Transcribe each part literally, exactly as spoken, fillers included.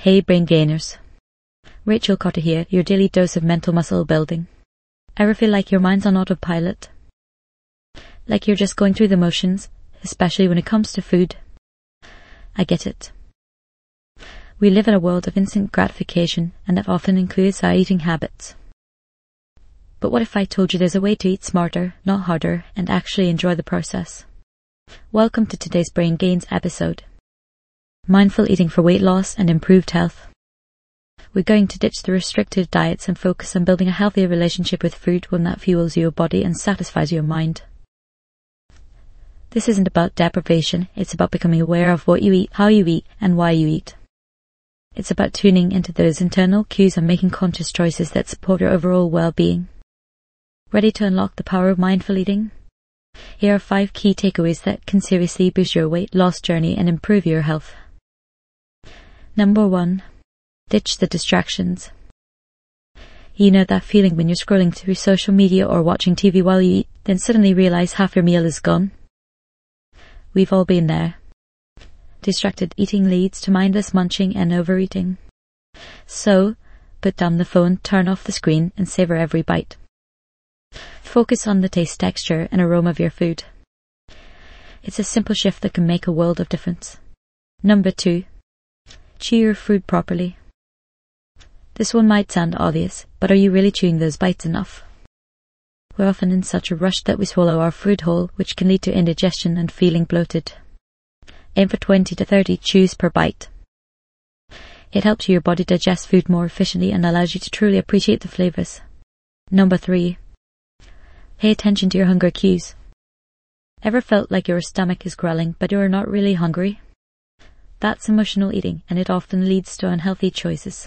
Hey brain gainers. Rachel Cotter here, your daily dose of mental muscle building. Ever feel like your mind's on autopilot? Like you're just going through the motions, especially when it comes to food? I get it. We live in a world of instant gratification, and that often includes our eating habits. But what if I told you there's a way to eat smarter, not harder, and actually enjoy the process? Welcome to today's Brain Gains episode. Mindful eating for weight loss and improved health. We're going to ditch the restrictive diets and focus on building a healthier relationship with food, one that fuels your body and satisfies your mind. This isn't about deprivation, it's about becoming aware of what you eat, how you eat, and why you eat. It's about tuning into those internal cues and making conscious choices that support your overall well-being. Ready to unlock the power of mindful eating? Here are five key takeaways that can seriously boost your weight loss journey and improve your health. Number one, ditch the distractions. You know that feeling when you're scrolling through social media or watching T V while you eat, then suddenly realize half your meal is gone? We've all been there. Distracted eating leads to mindless munching and overeating. So, put down the phone, turn off the screen, and savor every bite. Focus on the taste, texture, and aroma of your food. It's a simple shift that can make a world of difference. Number two, chew your food properly. This one might sound obvious, but are you really chewing those bites enough? We're often in such a rush that we swallow our food whole, which can lead to indigestion and feeling bloated. Aim for twenty to thirty chews per bite. It helps your body digest food more efficiently and allows you to truly appreciate the flavors. Number three, pay attention to your hunger cues. Ever felt like your stomach is growling but you're not really hungry? That's emotional eating, and it often leads to unhealthy choices.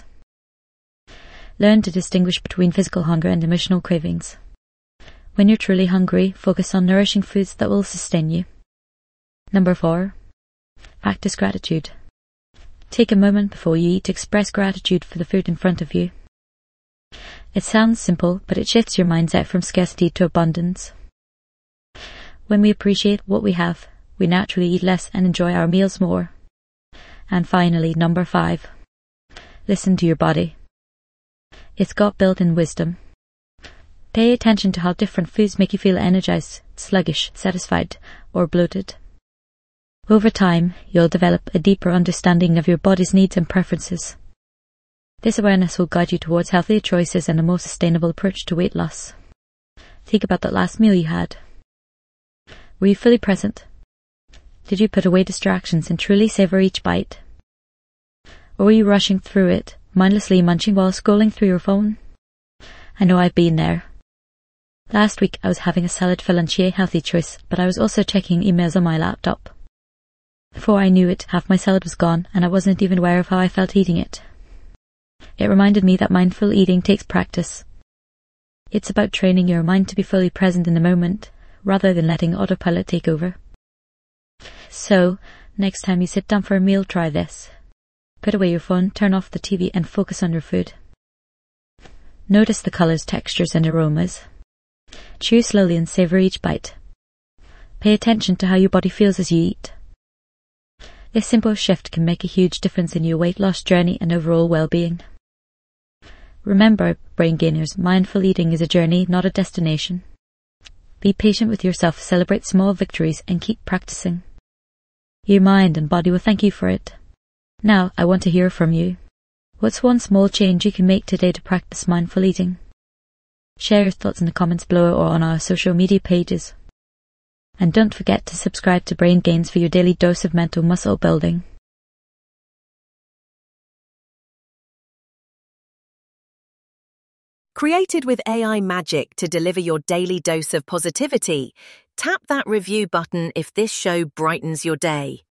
Learn to distinguish between physical hunger and emotional cravings. When you're truly hungry, focus on nourishing foods that will sustain you. Number four, practice gratitude. Take a moment before you eat to express gratitude for the food in front of you. It sounds simple, but it shifts your mindset from scarcity to abundance. When we appreciate what we have, we naturally eat less and enjoy our meals more. And finally, number five, listen to your body. It's got built-in wisdom. Pay attention to how different foods make you feel energized, sluggish, satisfied, or bloated. Over time, you'll develop a deeper understanding of your body's needs and preferences. This awareness will guide you towards healthier choices and a more sustainable approach to weight loss. Think about that last meal you had. Were you fully present? Did you put away distractions and truly savor each bite? Or were you rushing through it, mindlessly munching while scrolling through your phone? I know I've been there. Last week I was having a salad for lunch, a healthy choice, but I was also checking emails on my laptop. Before I knew it, half my salad was gone, and I wasn't even aware of how I felt eating it. It reminded me that mindful eating takes practice. It's about training your mind to be fully present in the moment, rather than letting autopilot take over. So, next time you sit down for a meal, try this. Put away your phone, turn off the T V, and focus on your food. Notice the colors, textures, and aromas. Chew slowly and savor each bite. Pay attention to how your body feels as you eat. This simple shift can make a huge difference in your weight loss journey and overall well-being. Remember, brain gainers, mindful eating is a journey, not a destination. Be patient with yourself, celebrate small victories, and keep practicing. Your mind and body will thank you for it. Now, I want to hear from you. What's one small change you can make today to practice mindful eating? Share your thoughts in the comments below or on our social media pages. And don't forget to subscribe to Brain Gains for your daily dose of mental muscle building. Created with A I magic to deliver your daily dose of positivity, tap that review button if this show brightens your day.